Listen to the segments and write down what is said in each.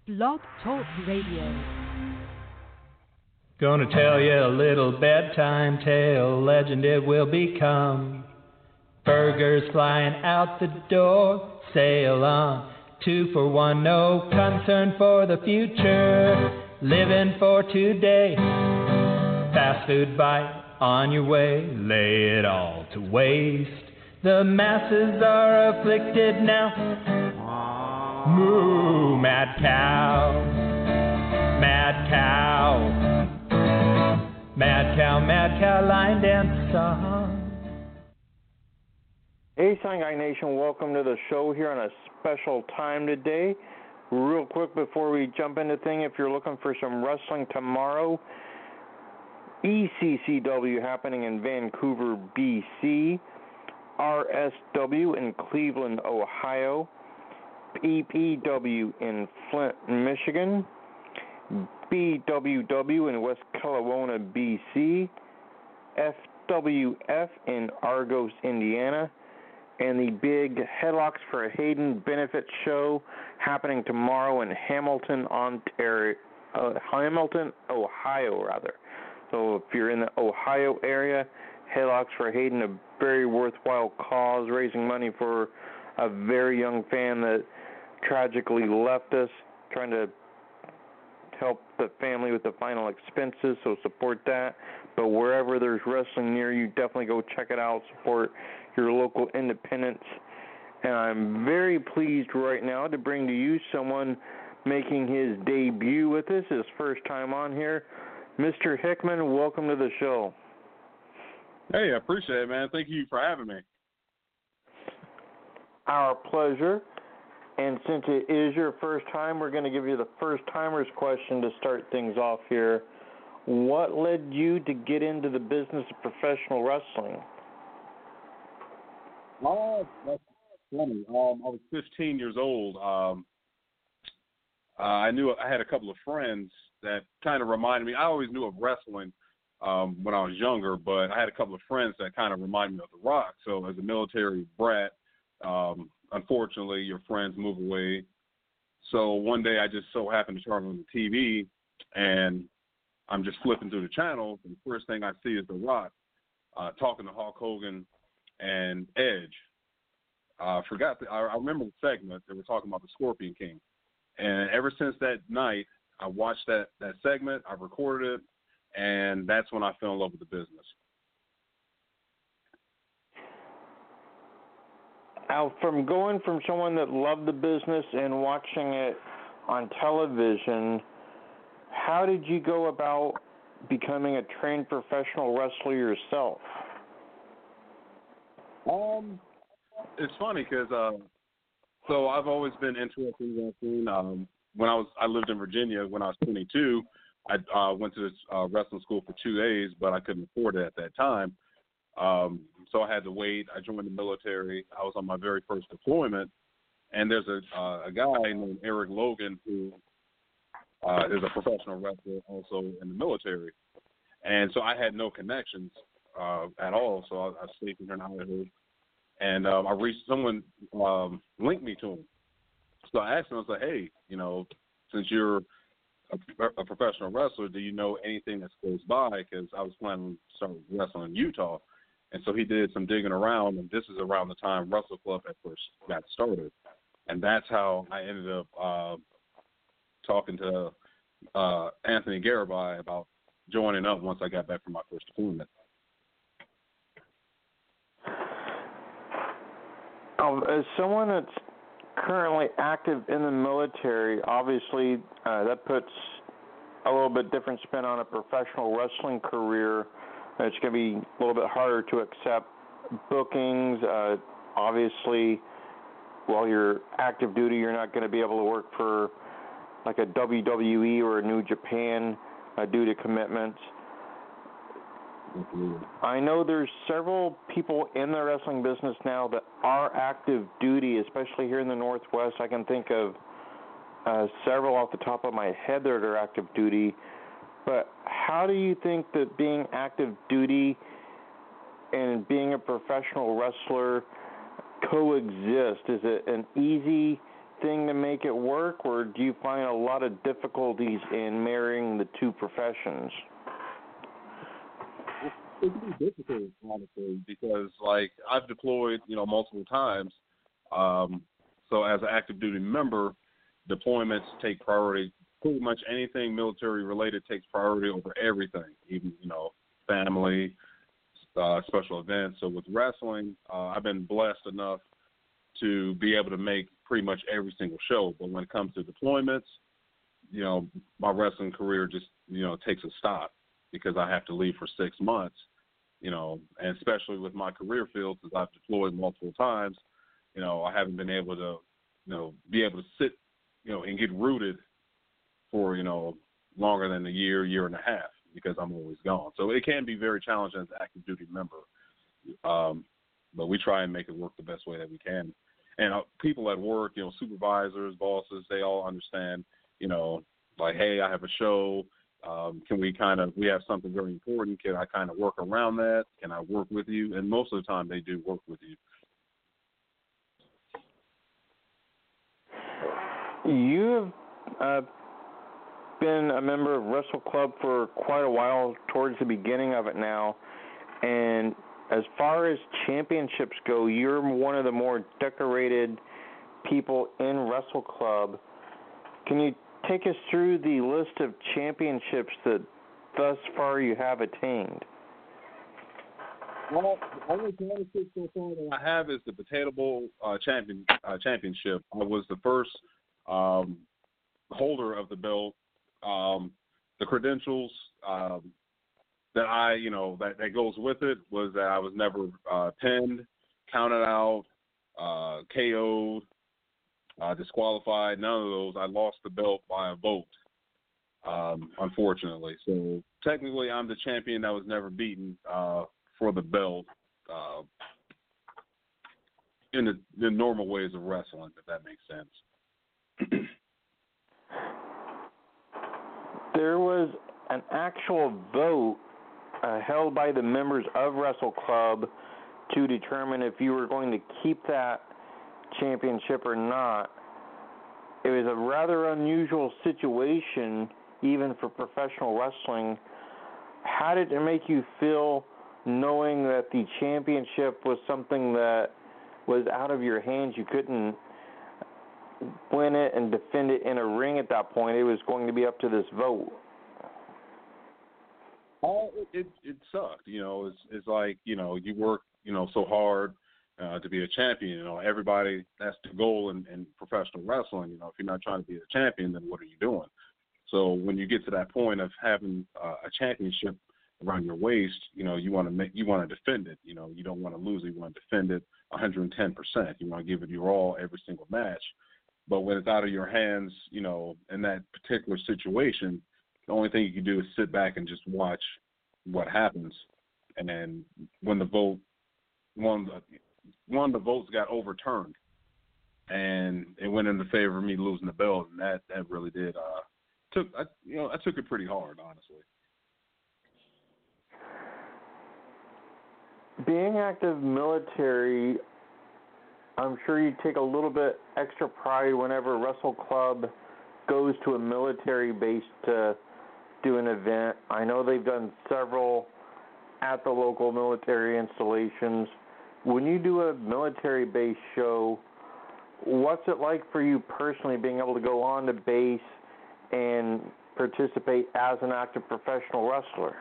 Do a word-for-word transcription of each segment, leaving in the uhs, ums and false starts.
Blog Talk Radio. Gonna tell you a little bedtime tale, legend it will become. Burgers flying out the door, sail on. Two for one, no concern for the future. Living for today. Fast food bite on your way, lay it all to waste. The masses are afflicted now. Moo, mad cow, mad cow, mad cow, mad cow, line dance song. Hey, Sungai Nation, welcome to the show here on a special time today. Real quick before we jump into thing, if you're looking for some wrestling tomorrow, E C C W happening in Vancouver, B C, R S W in Cleveland, Ohio, P P W in Flint, Michigan, B W W in West Kelowna, B C, F W F in Argos, Indiana, and the big Headlocks for Hayden benefit show happening tomorrow in Hamilton, Ontario, uh, Hamilton, Ohio, rather. So if you're in the Ohio area, Headlocks for Hayden, a very worthwhile cause, raising money for a very young fan that tragically left us, trying to help the family with the final expenses, so support that. But wherever there's wrestling near you, definitely go check it out, support your local independents. And I'm very pleased right now to bring to you someone making his debut with us, his first time on here. Mister Hickman, welcome to the show. Hey, I appreciate it, man. Thank you for having me. Our pleasure. And since it is your first time, we're going to give you the first-timers question to start things off here. What led you to get into the business of professional wrestling? Oh, that's funny. Um, I was fifteen years old. Um, uh, I knew I had a couple of friends that kind of reminded me. I always knew of wrestling um, when I was younger, but I had a couple of friends that kind of reminded me of The Rock. So as a military brat, um, unfortunately, your friends move away. So one day I just so happened to turn on the T V, and I'm just flipping through the channels, and the first thing I see is The Rock uh, talking to Hulk Hogan and Edge. I uh, forgot. The, I, I remember the segment. They were talking about the Scorpion King. And ever since that night, I watched that, that segment. I recorded it, and that's when I fell in love with the business. Now, from going from someone that loved the business and watching it on television, how did you go about becoming a trained professional wrestler yourself? Um, it's funny because uh, so I've always been interested in wrestling. Um, when I was I lived in Virginia when I was twenty-two. I uh, went to this uh, wrestling school for two days, but I couldn't afford it at that time. Um, so I had to wait. I joined the military. I was on my very first deployment, and there's a uh, a guy named Eric Logan who uh, is a professional wrestler also in the military, and so I had no connections uh, at all. So I, I stayed here in Idaho, and um, I reached someone um, linked me to him. So I asked him, I was like, hey, you know, since you're a, a professional wrestler, do you know anything that's close by? Because I was planning to start wrestling in Utah. And so he did some digging around, and this is around the time Wrestle Club at first got started. And that's how I ended up uh, talking to uh, Anthony Garibay about joining up once I got back from my first deployment. Um, as someone that's currently active in the military, obviously uh, that puts a little bit different spin on a professional wrestling career. It's going to be a little bit harder to accept bookings. Uh, obviously, while you're active duty, you're not going to be able to work for like a W W E or a New Japan uh, due to commitments. Mm-hmm. I know there's several people in the wrestling business now that are active duty, especially here in the Northwest. I can think of uh, several off the top of my head that are active duty. But how do you think that being active duty and being a professional wrestler coexist? Is it an easy thing to make it work, or do you find a lot of difficulties in marrying the two professions? It can be difficult, honestly, because like I've deployed, you know, multiple times. Um, so as an active duty member, deployments take priority. Pretty much anything military related takes priority over everything, even, you know, family, uh, special events. So with wrestling, uh, I've been blessed enough to be able to make pretty much every single show. But when it comes to deployments, you know, my wrestling career just, you know, takes a stop because I have to leave for six months, you know, and especially with my career field, since I've deployed multiple times, you know, I haven't been able to, you know, be able to sit, you know, and get rooted for, you know, longer than a year, year and a half because I'm always gone. So it can be very challenging as an active duty member. Um, but we try and make it work the best way that we can. And uh, people at work, you know, supervisors, bosses, they all understand, you know, like, hey, I have a show. Um, can we kind of, we have something very important. Can I kind of work around that? Can I work with you? And most of the time they do work with you. You have uh, been a member of Wrestle Club for quite a while, towards the beginning of it now. And as far as championships go, you're one of the more decorated people in Wrestle Club. Can you take us through the list of championships that thus far you have attained? Well, the only championship so far that I have is the Potato Bowl uh, champion uh, championship. I was the first um, holder of the belt. Um, the credentials um, that I, you know, that, that goes with it was that I was never uh, pinned, counted out, uh, K O'd, uh, disqualified. None of those. I lost the belt by a vote, um, unfortunately. So technically, I'm the champion that was never beaten uh, for the belt uh, in the, the normal ways of wrestling, if that makes sense. There was an actual vote uh, held by the members of Wrestle Club to determine if you were going to keep that championship or not. It was a rather unusual situation, even for professional wrestling. How did it make you feel knowing that the championship was something that was out of your hands? You couldn't win it and defend it in a ring at that point. It was going to be up to this vote. Oh, it, it it sucked. You know, it's it's like, you know, you work, you know, so hard uh, to be a champion. You know, everybody, that's the goal in, in professional wrestling. You know, if you're not trying to be a champion, then what are you doing? So when you get to that point of having uh, a championship around your waist, you know, you want to make, you want to defend it. You know, you don't want to lose it. You want to defend it one hundred ten percent. You want to give it your all every single match. But when it's out of your hands, you know, in that particular situation, the only thing you can do is sit back and just watch what happens. And then when the vote, one, one of the votes got overturned, and it went in the favor of me losing the belt, and that, that really did uh, took I, you know I took it pretty hard, honestly. Being active military, I'm sure you take a little bit extra pride whenever Wrestle Club goes to a military base to do an event. I know they've done several at the local military installations. When you do a military base show, what's it like for you personally being able to go on to base and participate as an active professional wrestler?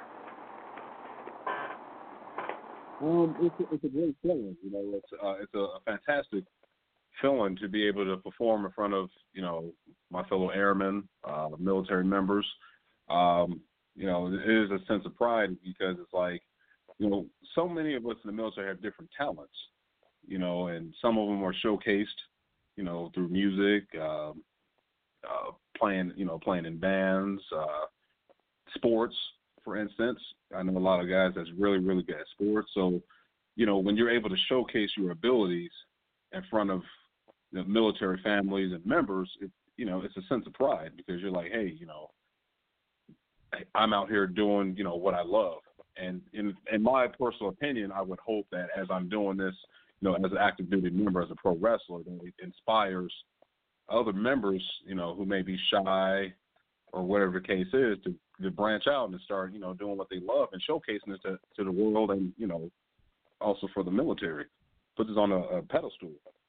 Um, it's a, it's a great feeling, you know. It's uh, it's a, a fantastic feeling to be able to perform in front of, you know, my fellow airmen, uh, military members. Um, you know, it is a sense of pride because it's like, you know, so many of us in the military have different talents, you know, and some of them are showcased, you know, through music, um, uh, playing, you know, playing in bands, uh, sports. For instance, I know a lot of guys that's really, really good at sports. So, you know, when you're able to showcase your abilities in front of the military families and members, it, you know, it's a sense of pride because you're like, hey, you know, I'm out here doing, you know, what I love. And in, in my personal opinion, I would hope that as I'm doing this, you know, as an active duty member, as a pro wrestler, that it inspires other members, you know, who may be shy or whatever the case is, to, to branch out and start, you know, doing what they love and showcasing it to, to the world, and, you know, also for the military. Puts us on a, a pedestal.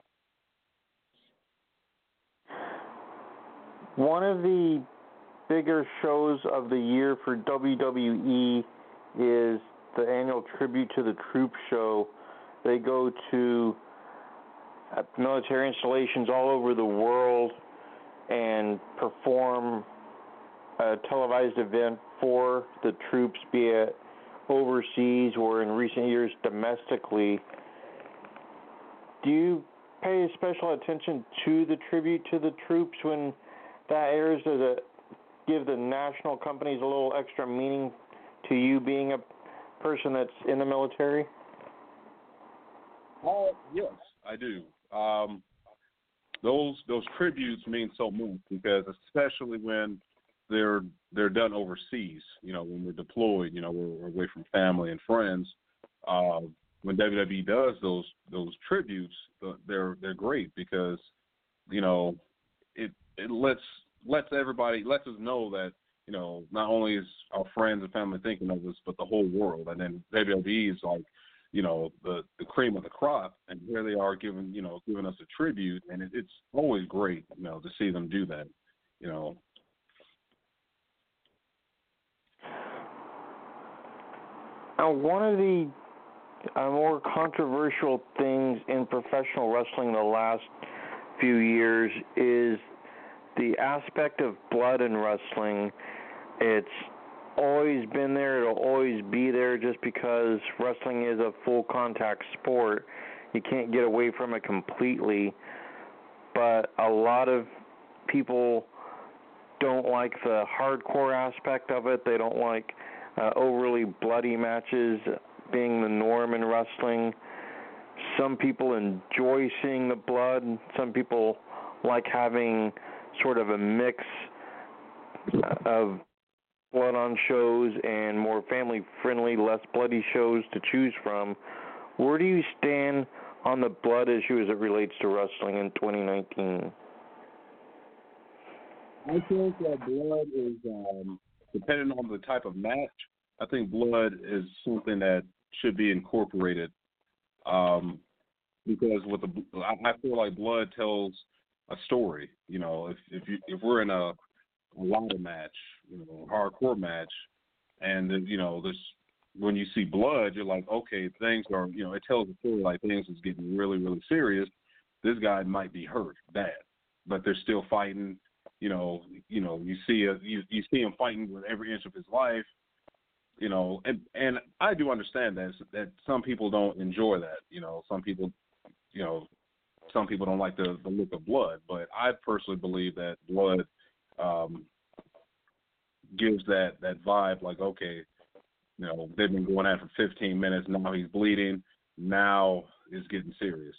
One of the bigger shows of the year for W W E is the annual Tribute to the Troops show. They go to military installations all over the world and perform a televised event for the troops, be it overseas or in recent years domestically. Do you pay special attention to the Tribute to the Troops when that airs? Does it give the national companies a little extra meaning to you being a person that's in the military? Uh, yes, I do. Um, those those tributes mean so much, because especially when they're they're done overseas, you know, when we're deployed, you know, we're, we're away from family and friends. Uh, when W W E does those those tributes, they're they're great, because, you know, it it lets lets everybody lets us know that, you know, not only is our friends and family thinking of us, but the whole world. And then W W E is like, you know, the, the cream of the crop, and here they are giving, you know, giving us a tribute, and it, it's always great, you know, to see them do that, you know. Now, one of the uh, more controversial things in professional wrestling the last few years is the aspect of blood in wrestling. It's always been there, it'll always be there, just because wrestling is a full contact sport. You can't get away from it completely, but a lot of people don't like the hardcore aspect of it. They don't like uh, overly bloody matches being the norm in wrestling. Some people enjoy seeing the blood. Some people like having sort of a mix of blood on shows and more family-friendly, less bloody shows to choose from. Where do you stand on the blood issue as it relates to wrestling in twenty nineteen? I think that blood is, um, depending on the type of match, I think blood is something that should be incorporated, um, because with the, I feel like blood tells a story. You know, if if you if we're in a, a ladder match, you know, a hardcore match, and then, you know, this, when you see blood, you're like, okay, things are, you know, it tells a story, like things is getting really, really serious. This guy might be hurt bad, but they're still fighting. You know, you know, you see a, you you see him fighting with every inch of his life. You know, and and I do understand that that some people don't enjoy that. You know, some people, you know, some people don't like the, the look of blood. But I personally believe that blood um, gives that, that vibe, like, okay, you know, they've been going at it for fifteen minutes. Now he's bleeding. Now it's getting serious.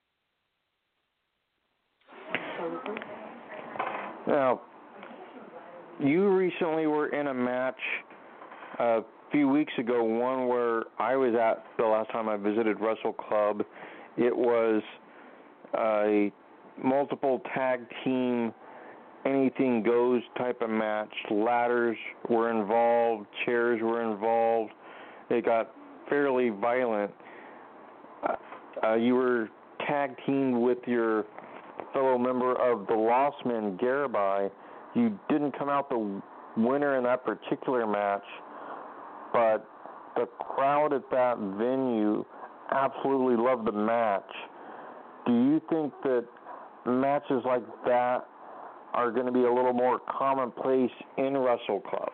Now, you recently were in a match a few weeks ago, one where I was at the last time I visited Wrestle Club. It was a multiple tag team, anything goes type of match. Ladders were involved, chairs were involved. It got fairly violent. Uh, you were tag teamed with your fellow member of the Lost Men, Garibai. You didn't come out the winner in that particular match, but the crowd at that venue absolutely loved the match. Do you think that matches like that are going to be a little more commonplace in Wrestle Club?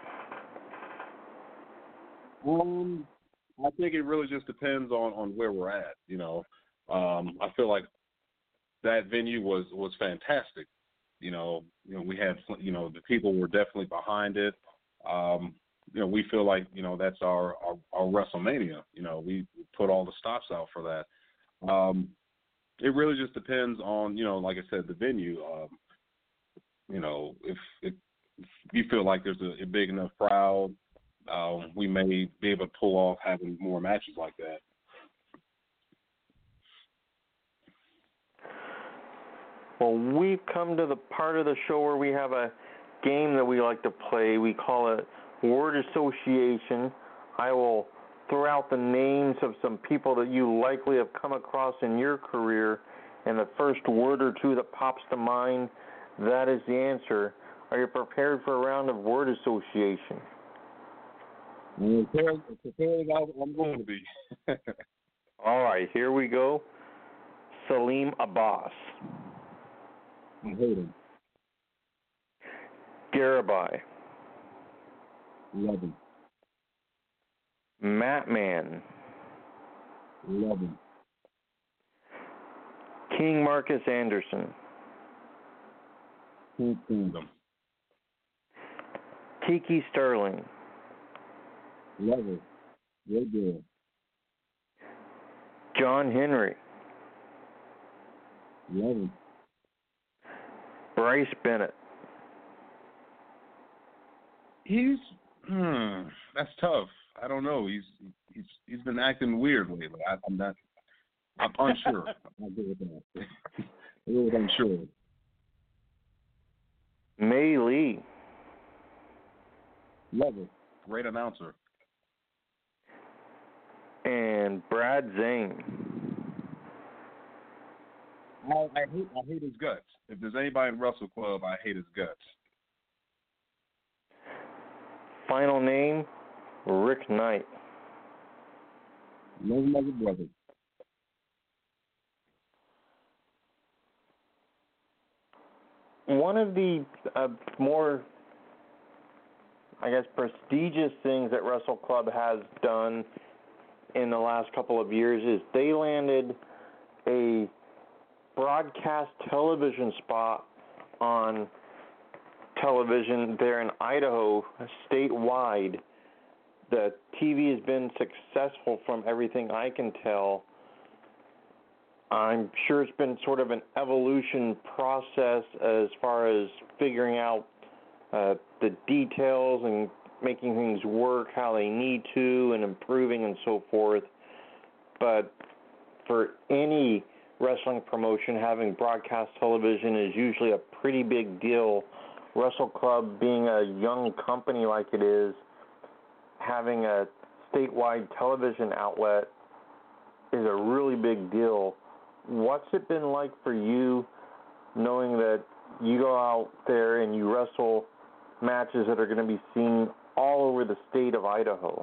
Um, I think it really just depends on, on where we're at. You know, um, I feel like that venue was, was fantastic. You know, you know, we had, you know, the people were definitely behind it. Um, you know, we feel like, you know, that's our, our, our WrestleMania. You know, we put all the stops out for that. Um, it really just depends on, you know, like I said, the venue. Um, you know, if, if you feel like there's a, a big enough crowd, um, we may be able to pull off having more matches like that. Well, we've come to the part of the show where we have a game that we like to play. We call it word association. I will throw out the names of some people that you likely have come across in your career, and the first word or two that pops to mind, that is the answer. Are you prepared for a round of word association? I'm prepared, prepared as I'm going to be. All right, here we go. Salim Abbas. I hate him. Garabai. Love him. Mattman. Love him. King Marcus Anderson. Can't stand him. Tiki Sterling. Love him. Great girl. John Henry. Love him. Bryce Bennett. He's hmm, that's tough. I don't know. He's he's he's been acting weird lately. I, I'm not. I'm unsure. I'm not good with that. I'm really unsure. May Lee. Love it. Great announcer. And Brad Zane. I, I hate I hate his guts. If there's anybody in Wrestle Club, I hate his guts. Final name, Rick Knight. Love him as a brother. One of the uh, more, I guess, prestigious things that Wrestle Club has done in the last couple of years is they landed a broadcast television spot on television there in Idaho, statewide. The T V has been successful from everything I can tell. I'm sure it's been sort of an evolution process as far as figuring out uh, the details and making things work how they need to and improving and so forth. But for any wrestling promotion, having broadcast television is usually a pretty big deal. Wrestle Club being a young company like it is, having a statewide television outlet is a really big deal. What's it been like for you knowing that you go out there and you wrestle matches that are going to be seen all over the state of Idaho?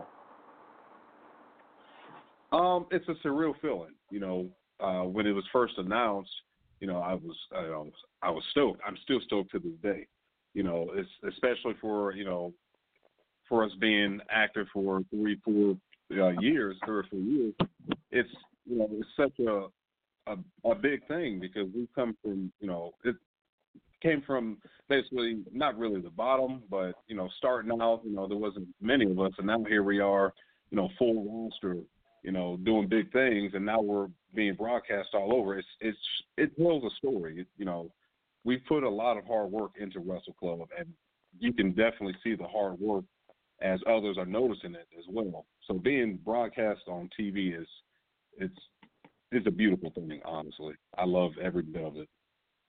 Um, it's a surreal feeling. You know, uh, when it was first announced, you know, I was, I was, I was stoked. I'm still stoked to this day. You know, it's especially for, you know, for us being active for three, four uh, years, three or four years. It's, you know, it's such a, a a big thing because we've come from, you know, it came from basically not really the bottom, but, you know, starting out, you know, there wasn't many of us, and now here we are, you know, full roster, you know, doing big things, and now we're being broadcast all over. It's it's it tells a story. It, you know, we put a lot of hard work into Wrestle Club, and you can definitely see the hard work as others are noticing it as well. So being broadcast on T V is it's it's a beautiful thing, honestly. I love every bit of it.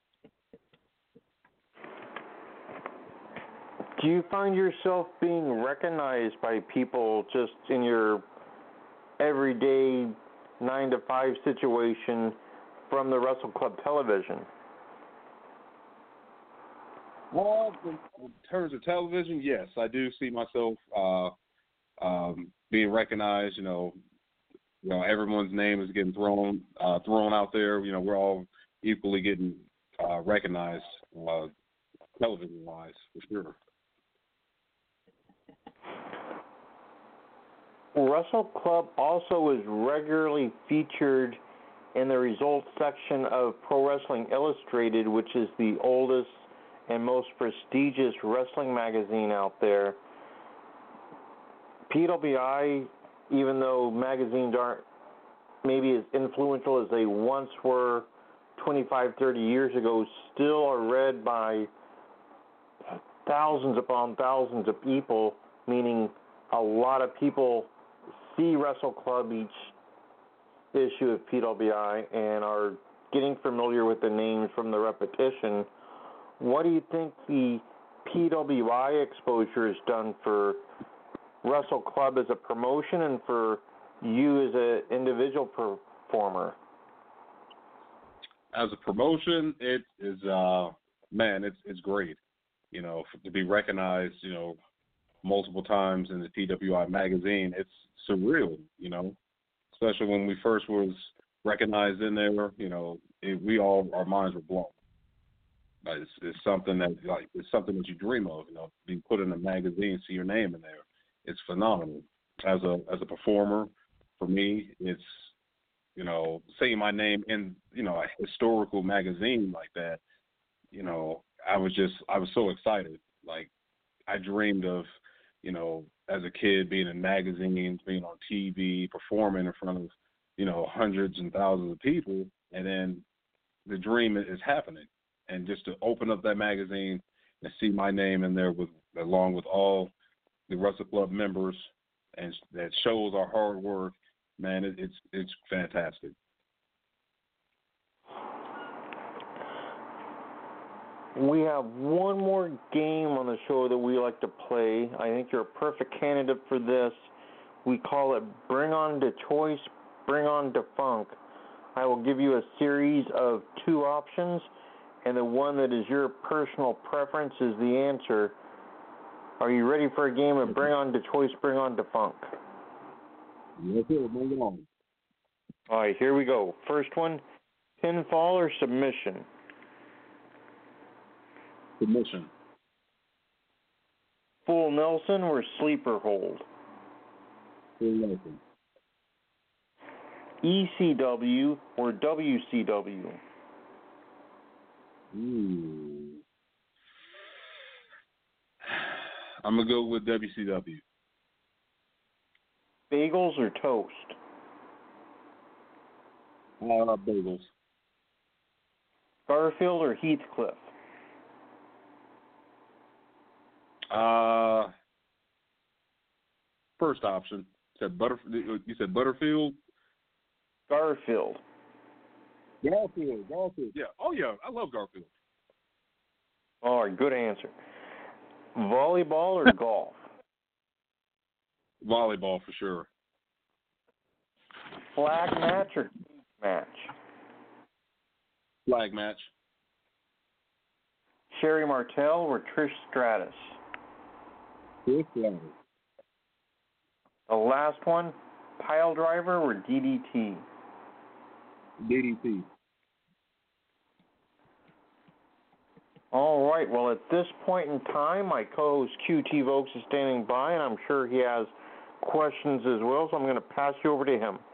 Do you find yourself being recognized by people just in your everyday nine to five situation from the Wrestle Club television? Well, in, in terms of television, yes, I do see myself uh, um, being recognized. You know, you know, everyone's name is getting thrown uh, thrown out there. You know, we're all equally getting uh, recognized uh, television-wise, for sure. Wrestle Club also is regularly featured in the results section of Pro Wrestling Illustrated, which is the oldest and most prestigious wrestling magazine out there. P W I, even though magazines aren't maybe as influential as they once were twenty-five, thirty years ago, still are read by thousands upon thousands of people, meaning a lot of people see Wrestle Club each issue of P W I and are getting familiar with the names from the repetition, what do you think the P W I exposure has done for Wrestle Club as a promotion and for you as an individual performer? As a promotion, it is, uh, man, it's it's great. You know, to be recognized, you know, multiple times in the P W I magazine, it's surreal, you know, especially when we first was recognized in there, you know, it, we all, our minds were blown. Like, it's, it's something that, like, it's something that you dream of, you know, being put in a magazine, see your name in there. It's phenomenal. As a, as a performer, for me, it's, you know, seeing my name in, you know, a historical magazine like that, you know, I was just, I was so excited. Like, I dreamed of, you know, as a kid being in magazines, being on T V, performing in front of, you know, hundreds and thousands of people, and then the dream is happening. And just to open up that magazine and see my name in there with, along with all the Wrestle Club members, and that shows our hard work, man, it, it's it's fantastic. We have one more game on the show that we like to play. I think you're a perfect candidate for this. We call it Bring On to Choice, Bring On to Funk. I will give you a series of two options, and the one that is your personal preference is the answer. Are you ready for a game of Bring On to Choice, Bring On to Funk? Yes, sir. Bring it on. All right, here we go. First one, pinfall or submission? Submission. Full Nelson or sleeper hold? Full Nelson. E C W or W C W? Ooh. I'm going to go with W C W. Bagels or toast? Uh, bagels. Garfield or Heathcliff? Uh, first option. Said Butter. You said Butterfield. Garfield. Garfield. Garfield. Yeah. Oh yeah. I love Garfield. All right. Good answer. Volleyball or golf? Volleyball for sure. Flag match or match? Flag match. Sherry Martel or Trish Stratus? Trish Stratus. The last one, pile driver or D D T? D D T. All right. Well, at this point in time, my co-host Q T Vokes is standing by, and I'm sure he has questions as well, so I'm going to pass you over to him.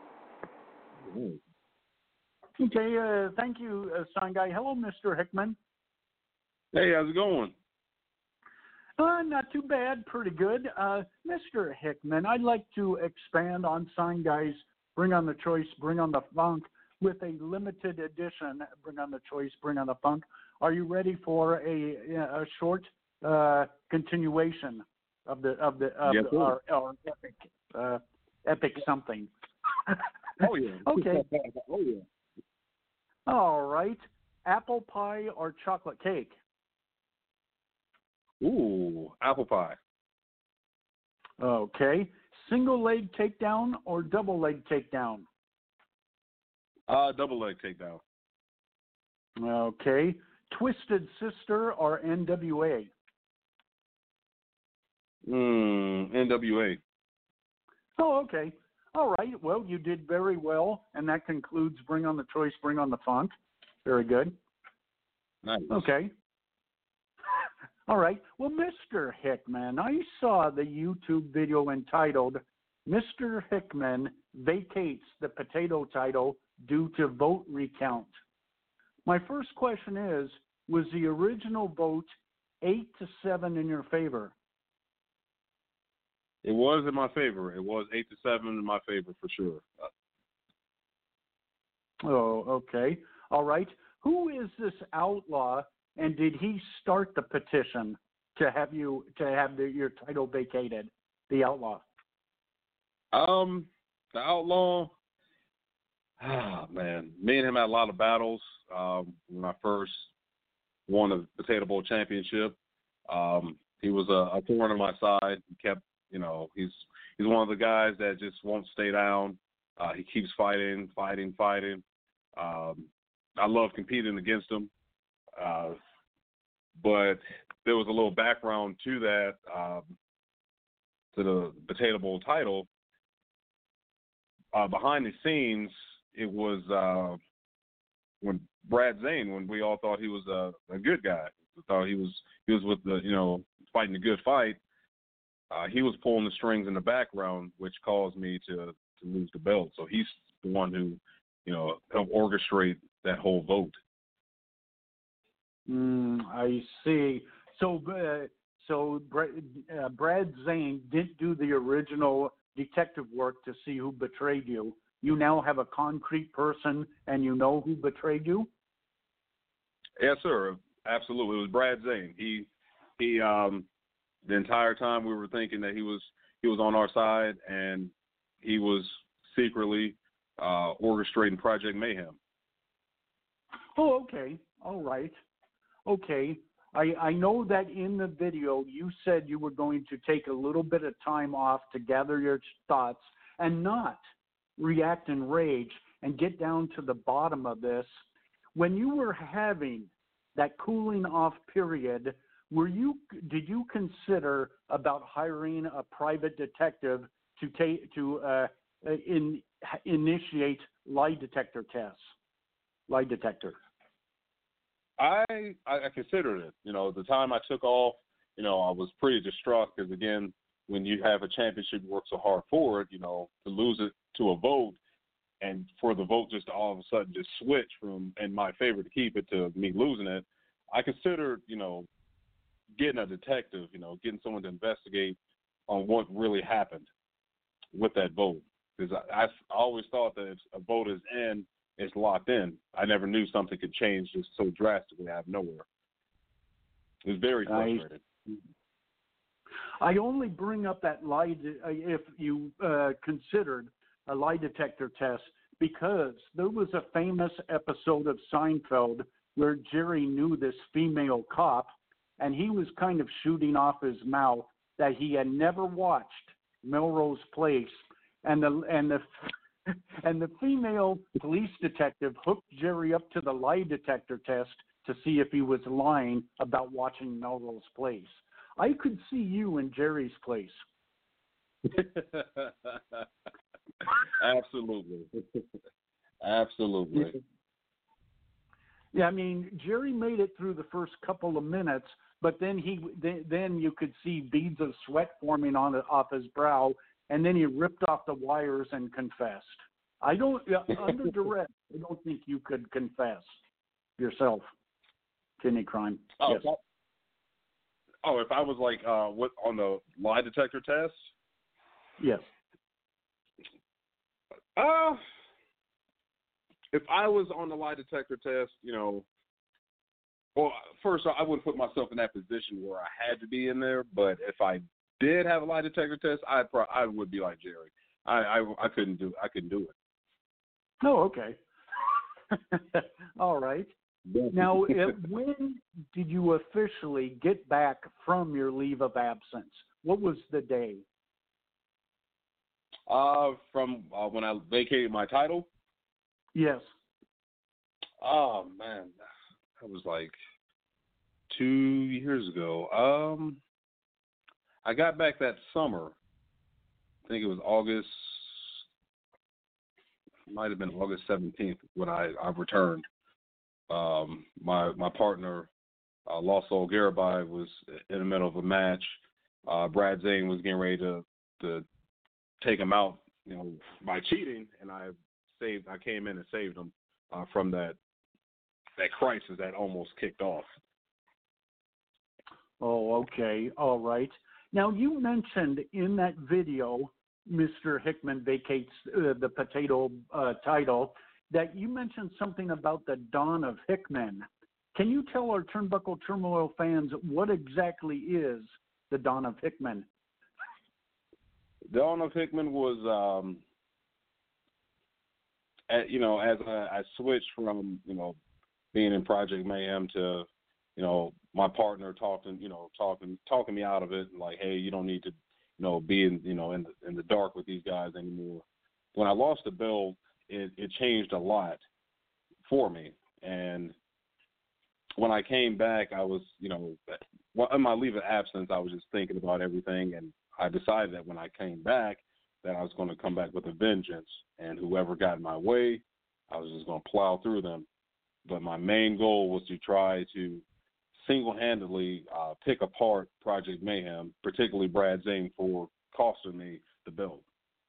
Okay. Uh, thank you, uh, Sign Guy. Hello, Mister Hickman. Hey, how's it going? Uh, not too bad, pretty good. Uh, Mister Hickman, I'd like to expand on Sign Guy's Bring On the Choice, Bring On the Funk with a limited edition Bring On the Choice, Bring On the Funk. Are you ready for a, a short uh, continuation of the of the of yes, the, our, our epic uh, epic something? Oh yeah. Okay. Oh yeah. All right. Apple pie or chocolate cake? Ooh, apple pie. Okay. Single leg takedown or double leg takedown? Uh, double leg takedown. Okay. Twisted Sister or N W A? Mm, N W A. Oh, okay. All right. Well, you did very well, and that concludes Bring On the Choice, Bring On the Funk. Very good. Nice. Okay. All right. Well, Mister Hickman, I saw the YouTube video entitled Mister Hickman Vacates the Potato Title Due to Vote Recount. My first question is, was the original vote eight to seven in your favor? It was in my favor. It was eight to seven in my favor for sure. Oh, okay. All right. Who is this outlaw, and did he start the petition to have you to have the, your title vacated? The outlaw. Um, the outlaw. Ah, man, me and him had a lot of battles. Um, when I first won the Potato Bowl championship, um, he was a, a thorn on my side. He kept, you know, he's he's one of the guys that just won't stay down. Uh, he keeps fighting, fighting, fighting. Um, I love competing against him, uh, but there was a little background to that, um, to the Potato Bowl title. Uh, behind the scenes, it was uh, when Brad Zane, when we all thought he was a, a good guy, we thought he was he was with the you know fighting a good fight. Uh, he was pulling the strings in the background, which caused me to, to lose the belt. So he's the one who, you know, helped orchestrate that whole vote. Mm, I see. So, uh, so Brad, uh, Brad Zane didn't do the original detective work to see who betrayed you. You now have a concrete person, and you know who betrayed you? Yes, sir. Absolutely. It was Brad Zane. He, he, um, the entire time we were thinking that he was he was on our side, and he was secretly uh, orchestrating Project Mayhem. Oh, okay. All right. Okay. I, I know that in the video you said you were going to take a little bit of time off to gather your thoughts and not react in rage and get down to the bottom of this. When you were having that cooling off period, were you did you consider about hiring a private detective to take to uh, in, initiate lie detector tests? Lie detector. I I considered it. You know, the time I took off, you know, I was pretty distraught because, again, when you have a championship, you work so hard for it, you know, to lose it to a vote and for the vote just to all of a sudden just switch from in my favor to keep it to me losing it, I considered, you know, getting a detective, you know, getting someone to investigate on what really happened with that vote. Because I, I always thought that if a vote is in, it's locked in. I never knew something could change just so drastically out of nowhere. It was very frustrating. I, I only bring up that lie de- if you uh, considered a lie detector test because there was a famous episode of Seinfeld where Jerry knew this female cop, and he was kind of shooting off his mouth that he had never watched Melrose Place, and the and the and the female police detective hooked Jerry up to the lie detector test to see if he was lying about watching Melrose Place. I could see you in Jerry's place. Absolutely. Absolutely. Yeah, I mean, Jerry made it through the first couple of minutes, but then he then, then you could see beads of sweat forming on off his brow, and then he ripped off the wires and confessed. I don't under duress. I don't think you could confess yourself to any crime. Oh, yes. if I, oh, if I was like uh, what on the lie detector test? Yes. Uh, if I was on the lie detector test, you know, well, first I wouldn't put myself in that position where I had to be in there. But if I did have a lie detector test, I pro- I would be like Jerry. I, I I couldn't do I couldn't do it. Oh, okay. All right. Now, it, when did you officially get back from your leave of absence? What was the day? Uh, from uh, when I vacated my title. Yes. Oh man, that was like two years ago. Um, I got back that summer. I think it was August. Might have been August seventeenth when I, I returned. Um, my my partner, uh, Lawsol Garabai, was in the middle of a match. Uh, Brad Zane was getting ready to to take him out, you know, by cheating, and I saved. I came in and saved him uh, from that that crisis that almost kicked off. Oh, okay. All right. Now, you mentioned in that video, Mister Hickman vacates uh, the potato uh, title, that you mentioned something about the Dawn of Hickman. Can you tell our Turnbuckle Turmoil fans what exactly is the Dawn of Hickman? Dawn of Hickman was um, at, you know, as I, I switched from, you know, being in Project Mayhem to, you know, my partner talking, you know, talking talking me out of it, like, hey, you don't need to, you know, be in, you know, in the in the dark with these guys anymore. When I lost the belt, it, it changed a lot for me. And when I came back, I was, you know, well, in my leave of absence, I was just thinking about everything, and I decided that when I came back, that I was going to come back with a vengeance, and whoever got in my way, I was just going to plow through them. But my main goal was to try to single-handedly uh, pick apart Project Mayhem, particularly Brad Zane, for costing me the belt.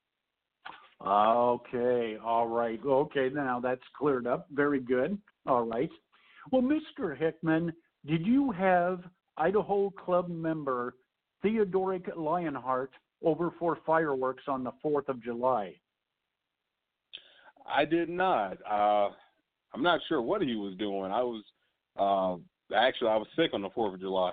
Okay, all right. Okay, now that's cleared up. Very good. All right. Well, Mister Hickman, did you have Idaho Club member Theodoric Lionheart over for fireworks on the fourth of July? I did not. Uh, I'm not sure what he was doing. I was uh, actually I was sick on the fourth of July.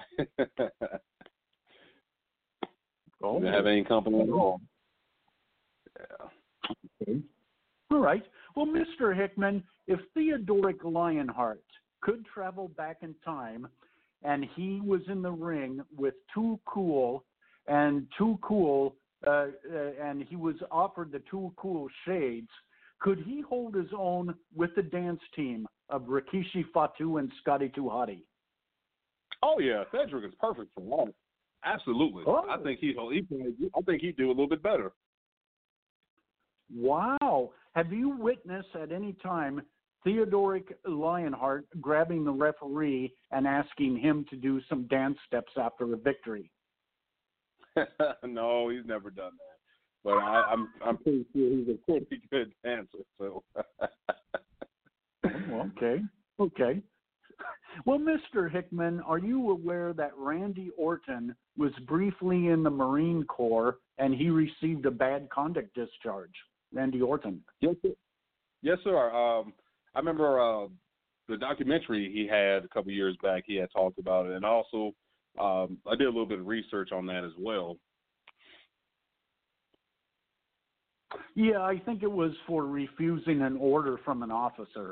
Oh, didn't have any company at all. Yeah. Okay. All right. Well, Mister Hickman, if Theodoric Lionheart could travel back in time and he was in the ring with Too Cool and Too Cool uh, uh, and he was offered the Too Cool shades, could he hold his own with the dance team of Rikishi Fatu and Scotty Too Hotty? Oh yeah, Cedric is perfect for that. Absolutely. Oh. I think he, he I think he'd do a little bit better. Wow. Have you witnessed at any time Theodoric Lionheart grabbing the referee and asking him to do some dance steps after a victory? No, he's never done that. But I, I'm I'm pretty sure he's a pretty good dancer. So. Okay. Okay. Well, Mister Hickman, are you aware that Randy Orton was briefly in the Marine Corps and he received a bad conduct discharge? Randy Orton. Yes, sir. Yes, sir. Um, I remember uh, the documentary he had a couple years back. He had talked about it, and also um, I did a little bit of research on that as well. Yeah, I think it was for refusing an order from an officer.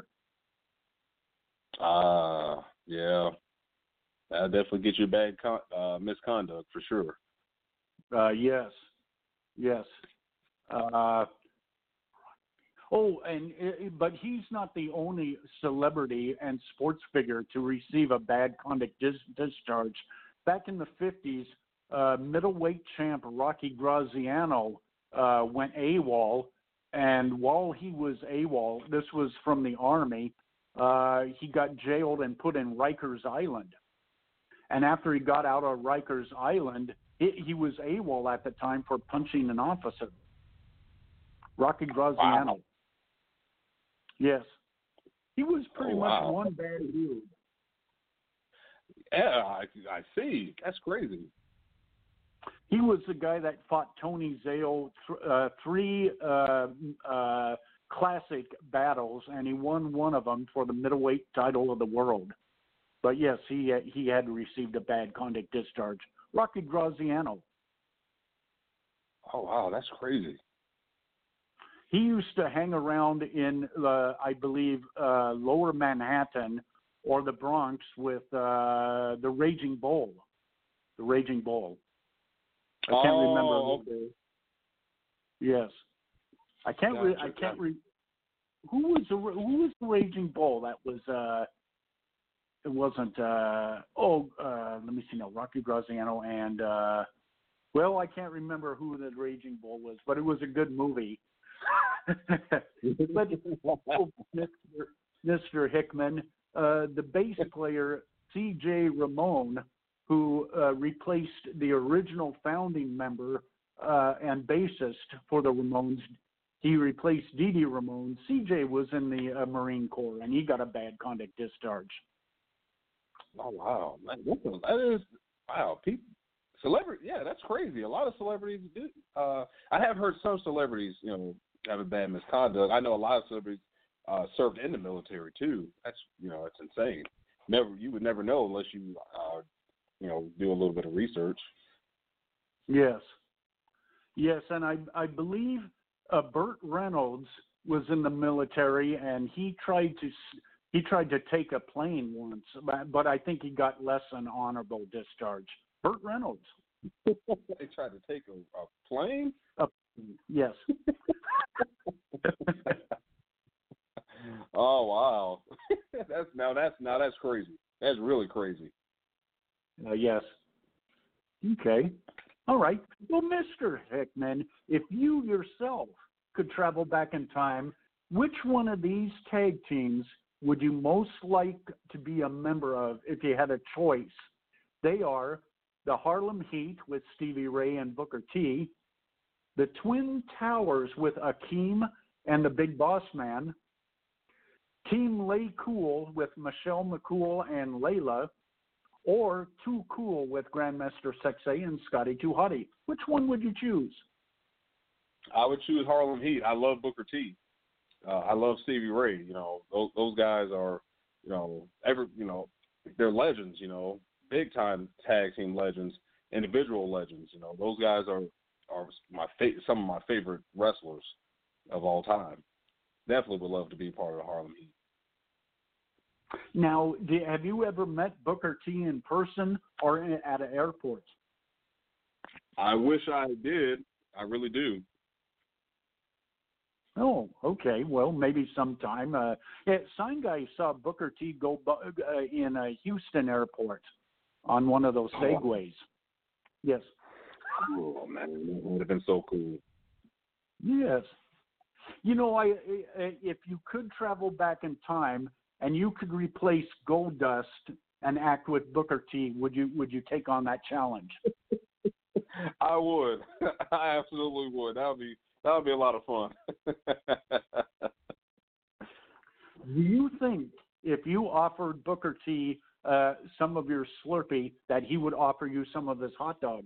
Ah, uh, yeah. That'll definitely get you bad con- uh, misconduct for sure. Uh, yes. Yes. Uh, oh, and but he's not the only celebrity and sports figure to receive a bad conduct dis- discharge. Back in the fifties, uh, middleweight champ Rocky Graziano uh, went AWOL, and while he was AWOL, this was from the Army, uh, he got jailed and put in Rikers Island. And after he got out of Rikers Island, it, he was AWOL at the time for punching an officer. Rocky Graziano. Wow. Yes. He was pretty Oh, much wow. one bad dude. Yeah, I, I see. That's crazy. He was the guy that fought Tony Zale th- uh, three uh, uh, classic battles, and he won one of them for the middleweight title of the world. But yes, he uh, he had received a bad conduct discharge. Rocky Graziano. Oh, wow, that's crazy. He used to hang around in, uh, I believe, uh, Lower Manhattan or the Bronx with uh, the Raging Bull. The Raging Bull. I can't oh, remember. Okay. Yes, I can't. Gotcha, Re- I can't. gotcha. Re- who was the Who was the Raging Bull? That was. Uh, it wasn't. Uh, oh, uh, let me see now. Rocky Graziano and. Uh, well, I can't remember who the Raging Bull was, but it was a good movie. But oh, Mister Mister Hickman, uh, the bass player C J Ramone, who uh, replaced the original founding member uh, and bassist for the Ramones, he replaced Dee Dee Ramone. C J was in the uh, Marine Corps, and he got a bad conduct discharge. Oh, wow. Man, that's a, that is, wow. People, celebrity, yeah, that's crazy. A lot of celebrities do. Uh, I have heard some celebrities, you know, have a bad misconduct. I know a lot of celebrities uh, served in the military too. That's, you know, that's insane. Never, you would never know unless you, uh, you know, do a little bit of research. Yes, yes, and I I believe uh, Burt Reynolds was in the military, and he tried to he tried to take a plane once, but, but I think he got less than honorable discharge. Burt Reynolds. They tried to take a, a plane? Uh, yes. Oh wow. that's now that's now that's crazy. That's really crazy. Uh, yes. Okay. All right. Well, Mister Hickman, if you yourself could travel back in time, which one of these tag teams would you most like to be a member of if you had a choice? They are the Harlem Heat with Stevie Ray and Booker T, the Twin Towers with Akeem and the Big Boss Man, Team Lay Cool with Michelle McCool and Layla, or Too Cool with Grandmaster Sexay and Scotty Too Hottie. Which one would you choose? I would choose Harlem Heat. I love Booker T. Uh, I love Stevie Ray. You know, those, those guys are, you know, ever, you know, they're legends. You know, big time tag team legends, individual legends. You know, those guys are are my fa- some of my favorite wrestlers of all time. Definitely would love to be part of the Harlem Heat. Now, do, have you ever met Booker T in person or in, at an airport? I wish I did. I really do. Oh, okay. Well, maybe sometime. Uh, yeah, Sign Guy saw Booker T go bu- uh, in a Houston airport on one of those Segways. Yes. Oh man, that would have been so cool. Yes. You know, I, I if you could travel back in time and you could replace Goldust and act with Booker T, would you would you take on that challenge? I would. I absolutely would. That would be that would be a lot of fun. Do you think if you offered Booker T uh, some of your Slurpee, that he would offer you some of his hot dog?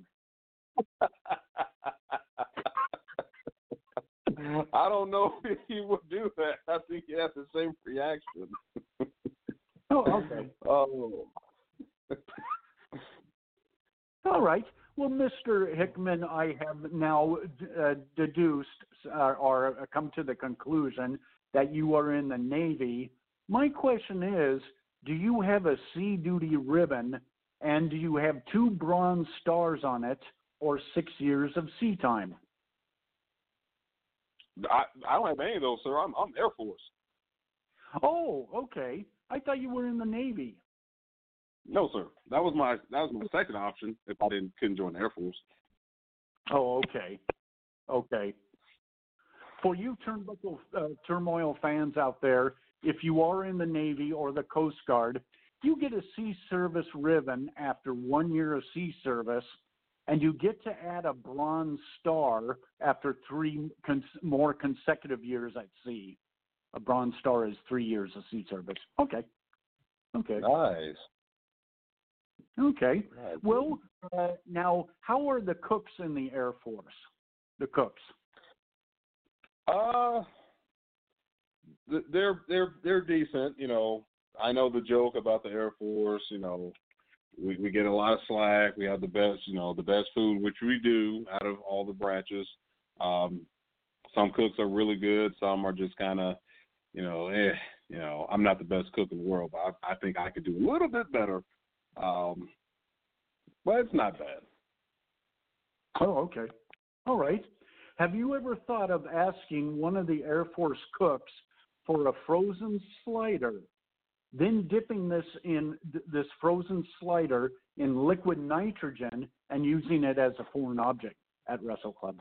I don't know if he would do that. I think he has the same reaction. Oh, okay. Oh. All right. Well, Mister Hickman, I have now uh, deduced uh, or come to the conclusion that you are in the Navy. My question is, do you have a sea duty ribbon, and do you have two bronze stars on it, or six years of sea time? I, I don't have any of those, sir. I'm, I'm Air Force. Oh, okay. I thought you were in the Navy. No, sir. That was my that was my second option if I didn't couldn't join the Air Force. Oh, okay. Okay. For you Turnbuckle uh, Turmoil fans out there, if you are in the Navy or the Coast Guard, you get a sea service ribbon after one year of sea service, and you get to add a bronze star after three cons- more consecutive years at sea. A bronze star is three years of sea service. Okay. Okay. Nice. Okay. Well, uh, now, how are the cooks in the Air Force? The cooks. Uh, they're they're they're decent. You know, I know the joke about the Air Force. You know, we we get a lot of slack. We have the best, you know, the best food, which we do out of all the branches. Um, some cooks are really good. Some are just kind of, you know, eh. You know, I'm not the best cook in the world, but I, I think I could do a little bit better. Um, but it's not bad. Oh, okay. All right. Have you ever thought of asking one of the Air Force cooks for a frozen slider, then dipping this in th- this frozen slider in liquid nitrogen and using it as a foreign object at Wrestle Club?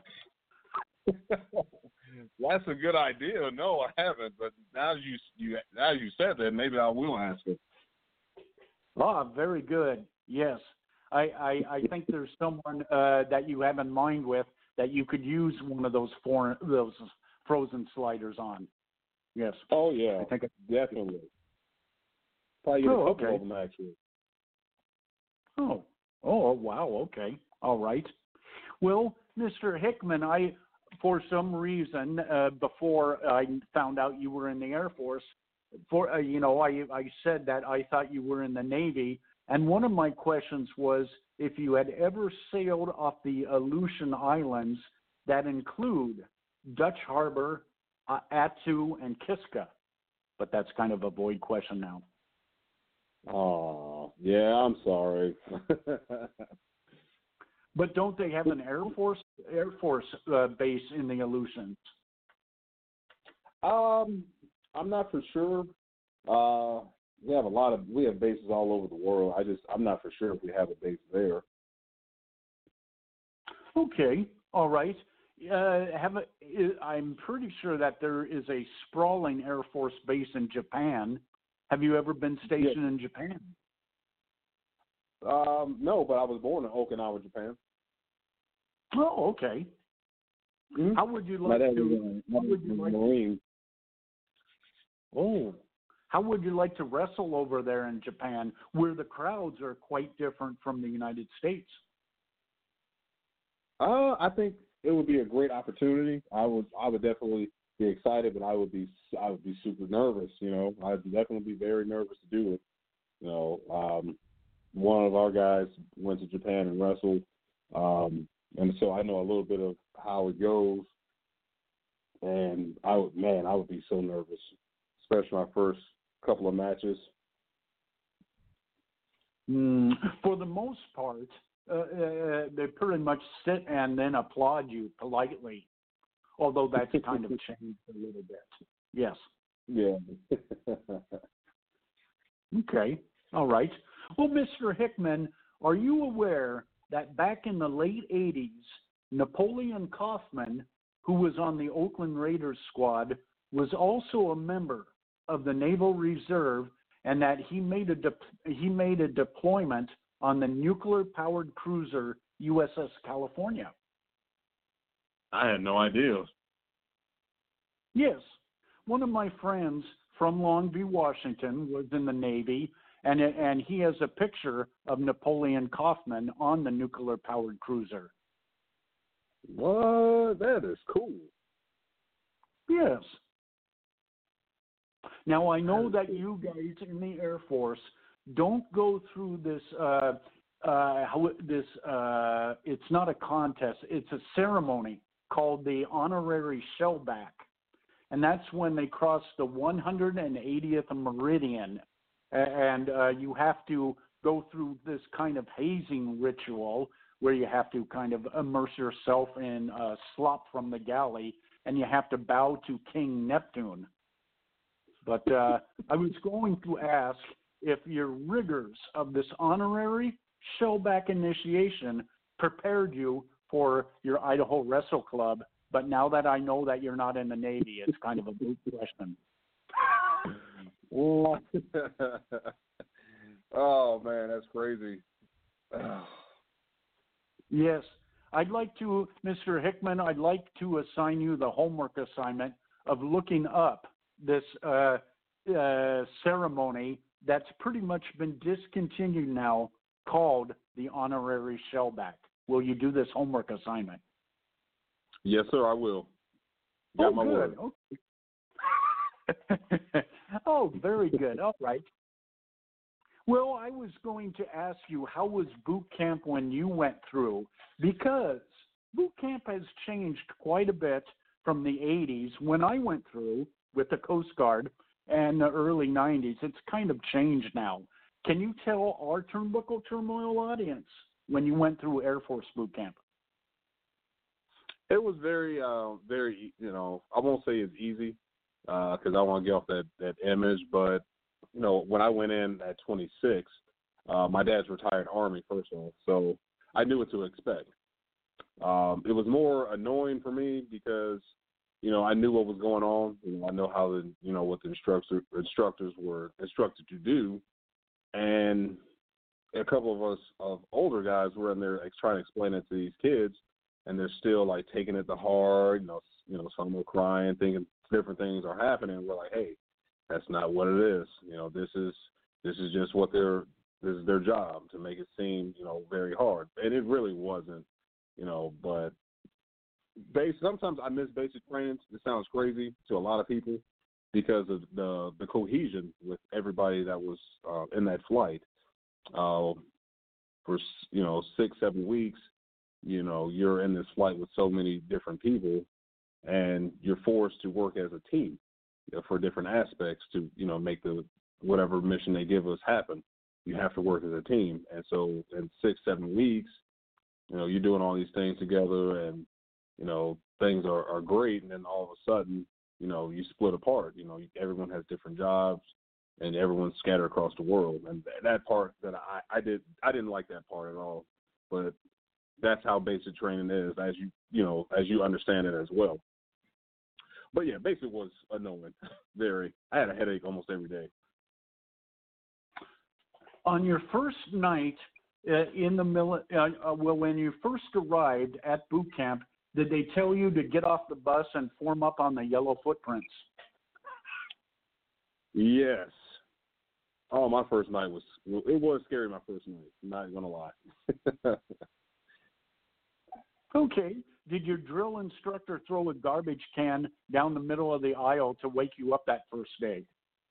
That's a good idea. No, I haven't. But now you you now you said that, maybe I will ask it. Ah, very good. Yes, I I, I think there's someone uh, that you have in mind with that you could use one of those foreign those frozen sliders on. Yes. Oh yeah, I think definitely. Probably get oh, a couple okay. of them actually. Oh, oh, wow. Okay. All right. Well, Mister Hickman, I, for some reason, uh, before I found out you were in the Air Force, for uh, you know, I I said that I thought you were in the Navy, and one of my questions was if you had ever sailed off the Aleutian Islands that include Dutch Harbor, uh, Atsu, and Kiska. But that's kind of a void question now. Oh, yeah, I'm sorry. But don't they have an Air Force Air Force uh, base in the Aleutians? um, I'm not for sure. Uh, we have a lot of we have bases all over the world. I just I'm not for sure if we have a base there. Okay, all right. Uh, have a, I'm pretty sure that there is a sprawling Air Force base in Japan. Have you ever been stationed Yeah. in Japan? Um, no, but I was born in Okinawa, Japan. Oh, okay. Mm-hmm. How would you My like dad to? was, uh, How would you was like? a Marine. Oh, how would you like to wrestle over there in Japan, where the crowds are quite different from the United States? Uh, I think it would be a great opportunity. I would, I would definitely be excited, but I would be, I would be super nervous. You know, I'd definitely be very nervous to do it. You know, um, one of our guys went to Japan and wrestled, um, and so I know a little bit of how it goes. And I would, man, I would be so nervous, especially my first couple of matches. Mm, for the most part, uh, uh, they pretty much sit and then applaud you politely, although that's kind of changed a little bit. Yes. Yeah. Okay. All right. Well, Mister Hickman, are you aware that back in the late eighties, Napoleon Kaufman, who was on the Oakland Raiders squad, was also a member of the Naval Reserve, and that he made a de- he made a deployment on the nuclear-powered cruiser U S S California? I had no idea. Yes. One of my friends from Longview, Washington, was in the Navy, and and he has a picture of Napoleon Kaufman on the nuclear-powered cruiser. What? That is cool. Yes. Now, I know that you guys in the Air Force don't go through this, uh, uh, how it- this, uh, it's not a contest, it's a ceremony called the Honorary Shellback. And that's when they cross the one hundred eightieth meridian. And uh, you have to go through this kind of hazing ritual where you have to kind of immerse yourself in uh, slop from the galley, and you have to bow to King Neptune. But uh, I was going to ask if your rigors of this honorary shellback initiation prepared you for your Idaho Wrestle Club. But now that I know that you're not in the Navy, it's kind of a moot question. Oh, man, that's crazy. Yes. I'd like to, Mister Hickman, I'd like to assign you the homework assignment of looking up this uh, uh, ceremony that's pretty much been discontinued now, called the Honorary Shellback. Will you do this homework assignment? Yes, sir, I will. Got Oh, my good. word. Okay. Oh, very good. All right. Well, I was going to ask you, how was boot camp when you went through? Because boot camp has changed quite a bit from the eighties when I went through with the Coast Guard and the early nineties. It's kind of changed now. Can you tell our Turnbuckle Turmoil audience when you went through Air Force boot camp? It was very, uh, very, you know, I won't say it's easy because uh, I don't want to get off that, that image, but, you know, when I went in at twenty-six, uh, my dad's retired Army, first of all, so I knew what to expect. Um, it was more annoying for me because, you know, I knew what was going on. You know, I know how the, you know, what the instructor, instructors were instructed to do. And a couple of us, of older guys, were in there trying to explain it to these kids, and they're still like taking it to heart. You know, you know, some are crying, thinking different things are happening. We're like, hey, that's not what it is. You know, this is this is just what their this is their job, to make it seem, you know, very hard, and it really wasn't. You know, but base sometimes I miss basic trainings. It sounds crazy to a lot of people because of the the cohesion with everybody that was uh, in that flight uh, for you know six seven weeks. You know, you're in this flight with so many different people, and you're forced to work as a team, you know, for different aspects to, you know, make the whatever mission they give us happen. You have to work as a team. And so in six, seven weeks, you know, you're doing all these things together and, you know, things are, are great. And then all of a sudden, you know, you split apart. You know, everyone has different jobs and everyone's scattered across the world. And that part that I, I did, I didn't like that part at all. But that's how basic training is, as you, you know, as you understand it as well. But yeah, basic was annoying. Very. I had a headache almost every day. On your first night uh, in the mili- uh, uh, well, when you first arrived at boot camp, did they tell you to get off the bus and form up on the yellow footprints? Yes. Oh, my first night was, it was scary my first night, I'm not going to lie. Okay. Did your drill instructor throw a garbage can down the middle of the aisle to wake you up that first day?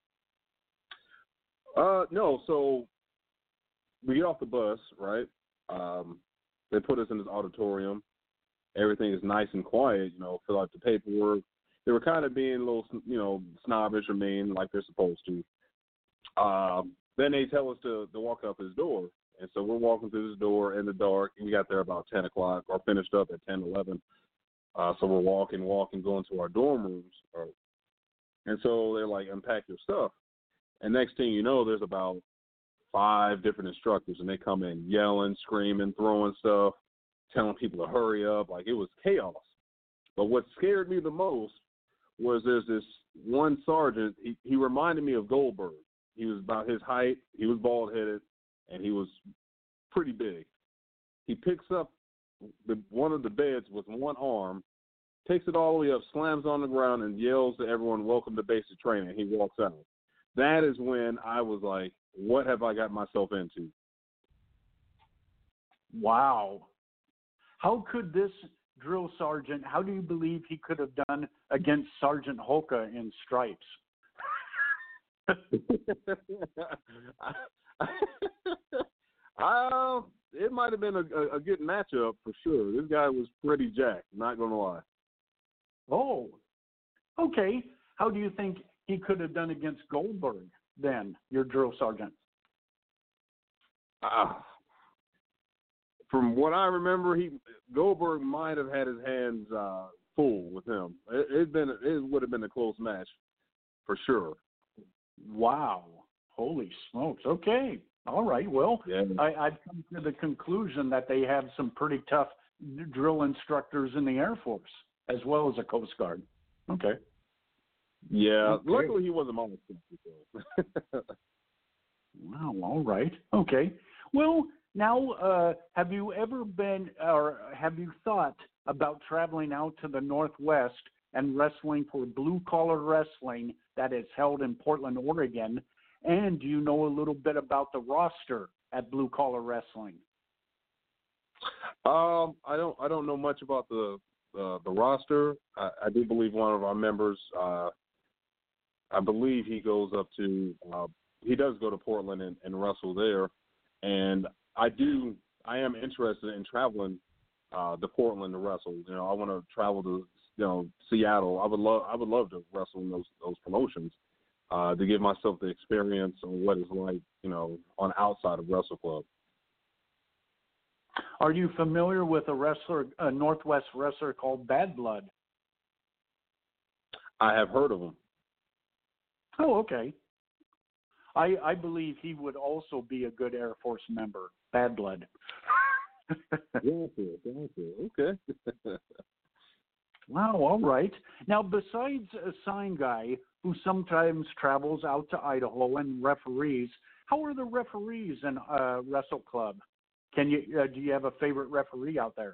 Uh, no, so we get off the bus, right? Um, they put us in this auditorium. Everything is nice and quiet, you know, fill out the paperwork. They were kind of being a little, you know, snobbish or mean like they're supposed to. Um, then they tell us to, to walk out this door. And so we're walking through this door in the dark. And we got there about ten o'clock or finished up at ten, eleven. Uh, so we're walking, walking, going to our dorm rooms. Or, and so they're like, unpack your stuff. And next thing you know, there's about five different instructors. And they come in yelling, screaming, throwing stuff, telling people to hurry up. Like, it was chaos. But what scared me the most was there's this one sergeant. He, he reminded me of Goldberg. He was about his height. He was bald-headed. And he was pretty big. He picks up the, one of the beds with one arm, takes it all the way up, slams on the ground, and yells to everyone, "Welcome to basic training." He walks out. That is when I was like, what have I got myself into? Wow. How could this drill sergeant, how do you believe he could have done against Sergeant Holka in stripes? uh, it might have been a, a, a good matchup for sure. This guy was pretty jacked, not going to lie. Oh, okay. How do you think he could have done against Goldberg then, your drill sergeant? Uh, from what I remember, he Goldberg might have had his hands uh, full with him. It, it'd been it would have been a close match for sure. Wow. Holy smokes. Okay. All right. Well, yeah. I, I've come to the conclusion that they have some pretty tough drill instructors in the Air Force as well as a Coast Guard. Okay. Yeah. Okay. Luckily, he wasn't my instructor. Wow. All right. Okay. Well, now, uh, have you ever been or have you thought about traveling out to the Northwest and wrestling for Blue Collar Wrestling that is held in Portland, Oregon? And do you know a little bit about the roster at Blue Collar Wrestling? Um, I don't. I don't know much about the uh, the roster. I, I do believe one of our members. Uh, I believe he goes up to. Uh, he does go to Portland and, and wrestle there. And I do. I am interested in traveling uh, to Portland to wrestle. You know, I want to travel to you know Seattle. I would love. I would love to wrestle in those those promotions. Uh, to give myself the experience on what it's like, you know, on outside of Wrestle Club. Are you familiar with a wrestler, a Northwest wrestler called Bad Blood? I have heard of him. Oh, okay. I I believe he would also be a good Air Force member, Bad Blood. Okay. Wow, all right. Now, besides a sign guy who sometimes travels out to Idaho and referees, how are the referees in uh, Wrestle Club? Can you uh, do you have a favorite referee out there?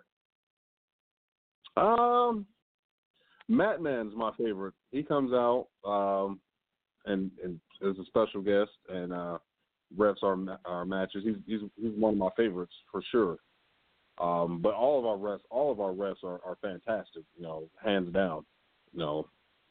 Um, Matt Man's my favorite. He comes out um, and and is a special guest and uh, refs our our matches. He's he's he's one of my favorites for sure. Um, but all of our refs, all of our refs are, are fantastic, you know, hands down. You know.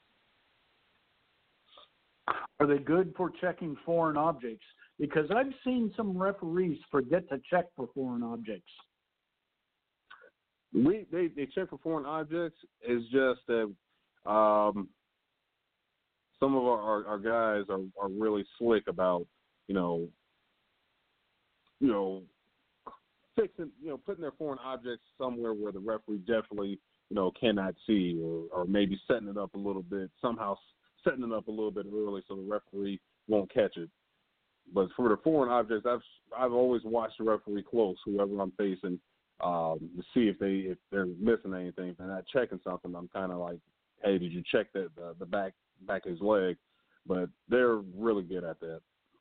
Are they good for checking foreign objects? Because I've seen some referees forget to check for foreign objects. We they, they check for foreign objects. It's just that um, some of our, our, our guys are, are really slick about, you know, you know, fixing, you know, putting their foreign objects somewhere where the referee definitely, you know, cannot see, or, or maybe setting it up a little bit, somehow setting it up a little bit early so the referee won't catch it. But for the foreign objects, I've I've always watched the referee close, whoever I'm facing, um, to see if they if they're missing anything. If they're not checking something, I'm kind of like, hey, did you check that the, the back back of his leg? But they're really good at that.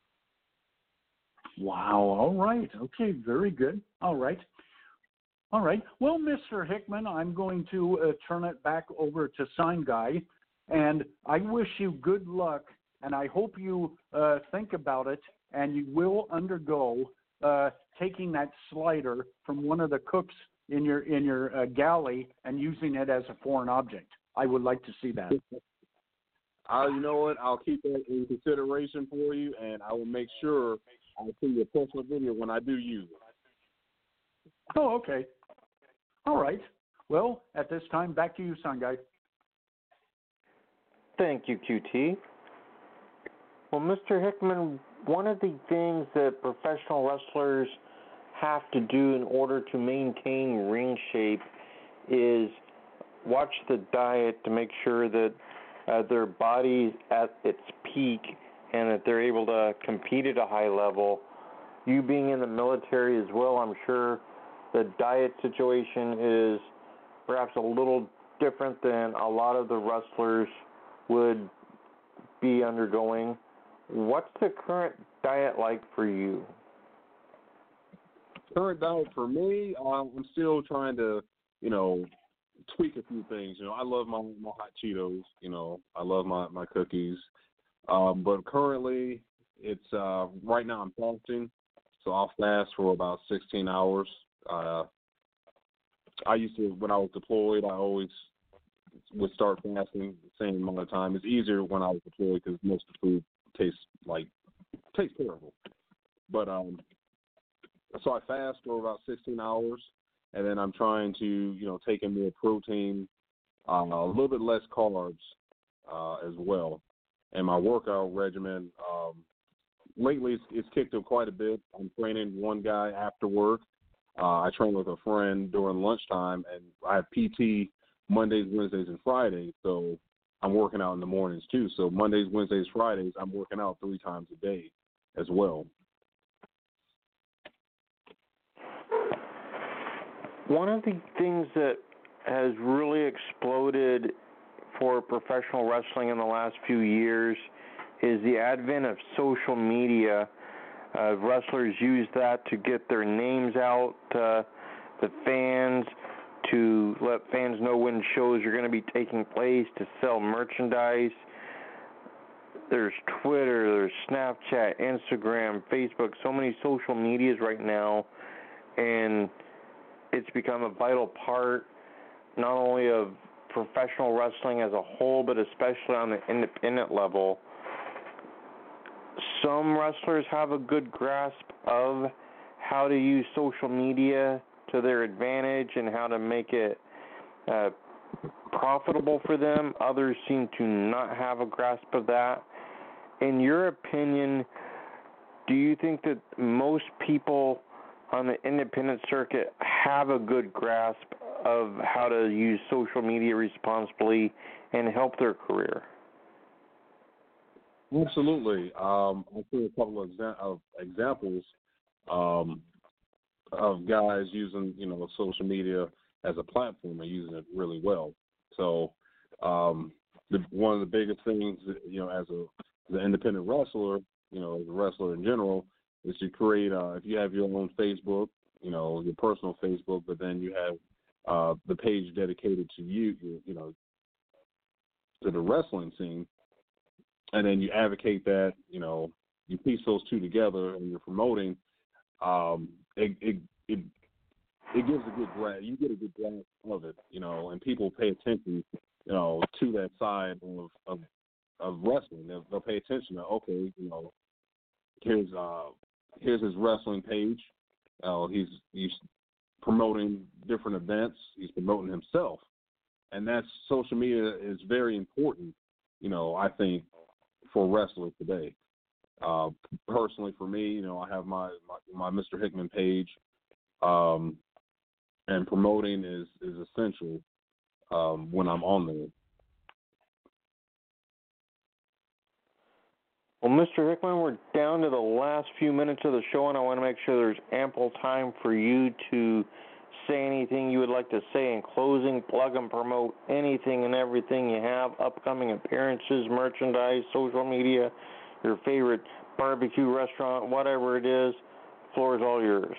Wow. All right. Okay. Very good. All right. All right. Well, Mister Hickman, I'm going to uh, turn it back over to Sign Guy, and I wish you good luck, and I hope you uh, think about it, and you will undergo uh, taking that slider from one of the cooks in your in your uh, galley and using it as a foreign object. I would like to see that. Uh, you know what? I'll keep that in consideration for you, and I will make sure I'll see you a personal video when I do use it. Oh, okay. All right. Well, at this time, back to you, Sign Guy. Thank you, Q T. Well, Mister Hickman, one of the things that professional wrestlers have to do in order to maintain ring shape is watch the diet to make sure that uh, their body's at its peak and that they're able to compete at a high level. You being in the military as well, I'm sure the diet situation is perhaps a little different than a lot of the wrestlers would be undergoing. What's the current diet like for you? Current diet for me, um, I'm still trying to, you know, tweak a few things. You know, I love my, my hot Cheetos. You know, I love my, my cookies. Um, but currently, it's uh, right now I'm fasting, so I'll fast for about sixteen hours. Uh, I used to, when I was deployed, I always would start fasting the same amount of time. It's easier when I was deployed because most of the food tastes like tastes terrible. But um, so I fast for about sixteen hours, and then I'm trying to, you know, take in more protein, um, a little bit less carbs uh, as well. And my workout regimen, um, lately it's, it's kicked up quite a bit. I'm training one guy after work. Uh, I train with a friend during lunchtime, and I have P T Mondays, Wednesdays, and Fridays. So I'm working out in the mornings too. So Mondays, Wednesdays, Fridays, I'm working out three times a day as well. One of the things that has really exploded for professional wrestling in the last few years is the advent of social media. Uh, wrestlers use that to get their names out to the fans, to let fans know when shows are going to be taking place, to sell merchandise. There's Twitter, there's Snapchat, Instagram, Facebook, so many social medias right now, and it's become a vital part not only of professional wrestling as a whole, but especially on the independent level. Some wrestlers have a good grasp of how to use social media to their advantage and how to make it uh, profitable for them. Others seem to not have a grasp of that. In your opinion, do you think that most people on the independent circuit have a good grasp of how to use social media responsibly and help their career? Absolutely. Um, I'll see a couple of, exa- of examples um, of guys using, you know, social media as a platform and using it really well. So um, the, one of the biggest things, you know, as a as an independent wrestler, you know, as a wrestler in general, is to create, uh, if you have your own Facebook, you know, your personal Facebook, but then you have uh, the page dedicated to you, you, you know, to the wrestling scene, and then you advocate that, you know, you piece those two together and you're promoting, um, it, it, it, it gives a good grasp, you get a good grasp of it, you know, and people pay attention, you know, to that side of, of, of wrestling. They'll, they'll pay attention to, okay, you know, here's, uh, here's his wrestling page. Uh, he's he's promoting different events. He's promoting himself. And that's social media is very important, you know, I think, for wrestlers today. Uh, personally, for me, you know, I have my, my, my Mister Hickman page, um, and promoting is, is essential um, when I'm on there. Well, Mister Hickman, we're down to the last few minutes of the show, and I want to make sure there's ample time for you to say anything you would like to say in closing, plug and promote anything and everything you have, upcoming appearances, merchandise, social media, your favorite barbecue restaurant, whatever it is. The floor is all yours.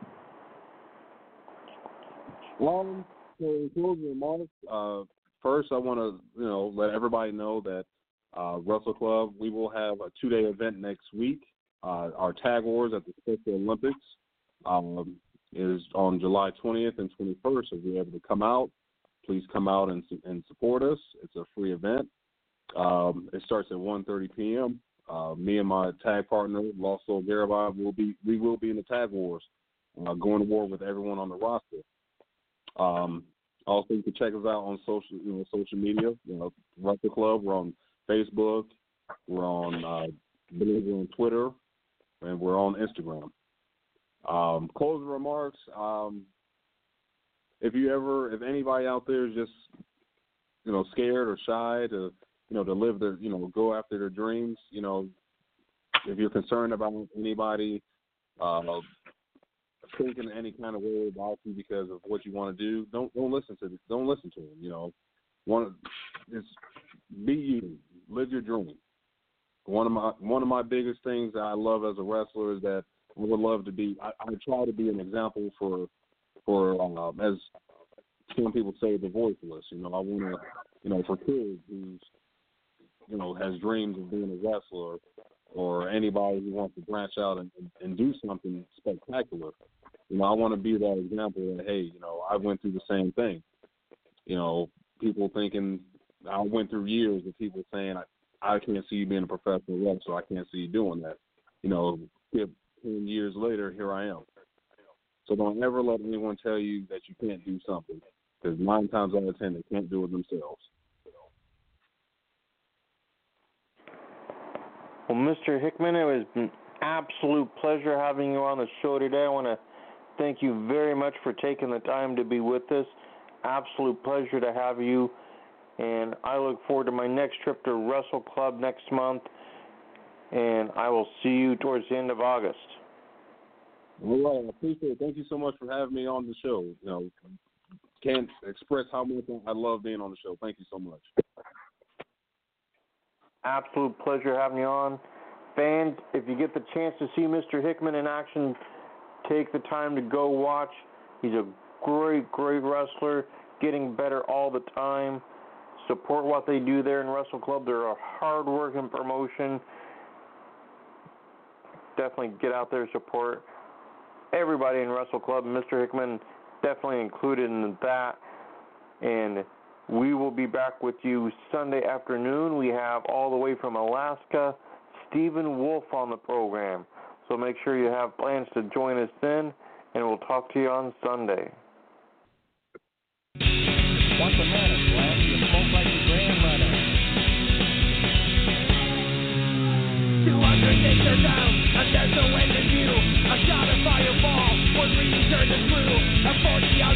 Um, so in closing remarks, uh, first I want to, you know, let everybody know that uh, Wrestle Club, we will have a two-day event next week. Uh, our Tag Wars at the Special Olympics um, is on July twentieth and twenty-first. If you're able to come out, please come out and and support us. It's a free event. Um, it starts at one thirty p.m. Uh, me and my tag partner, Loso Garibay, will be we will be in the Tag Wars, uh, going to war with everyone on the roster. Um, also, you can check us out on social, you know, social media. You know, Wrestle Club. We're on Facebook. We're on, uh, we're on Twitter, and we're on Instagram. Um, closing remarks. Um, if you ever, if anybody out there is just, you know, scared or shy to, you know, to live their, you know, go after their dreams, you know, if you're concerned about anybody uh, thinking any kind of way about you because of what you want to do, don't don't listen to don't listen to them. You know, one just be you, live your dream. One of my one of my biggest things that I love as a wrestler is that I would love to be. I, I try to be an example for for um, as some people say, the voiceless. You know, I want to, you know, for kids who's, you know, has dreams of being a wrestler, or anybody who wants to branch out and, and do something spectacular. You know, I want to be that example that, hey, you know, I went through the same thing. You know, people thinking, I went through years of people saying, I, I can't see you being a professional wrestler. I can't see you doing that. You know, ten years later, here I am. So don't ever let anyone tell you that you can't do something, because nine times out of ten, they can't do it themselves. Well, Mister Hickman, it was an absolute pleasure having you on the show today. I want to thank you very much for taking the time to be with us. Absolute pleasure to have you. And I look forward to my next trip to Wrestle Club next month. And I will see you towards the end of August. All right, I appreciate it. Thank you so much for having me on the show. You know, can't express how much I love being on the show. Thank you so much. Absolute pleasure having you on. Fans, if you get the chance to see Mister Hickman in action, take the time to go watch. He's a great, great wrestler, getting better all the time. Support what they do there in Wrestle Club. They're a hard-working promotion. Definitely get out there, support everybody in Wrestle Club. Mister Hickman definitely included in that. And we will be back with you Sunday afternoon. We have all the way from Alaska, Stephen Wolf on the program. So make sure you have plans to join us then, and we'll talk to you on Sunday. Once a minute, lad, you smoke like your grandmother. two hundred days are down, and there's no end in view. A shot of fireball would really turn the screw. A forty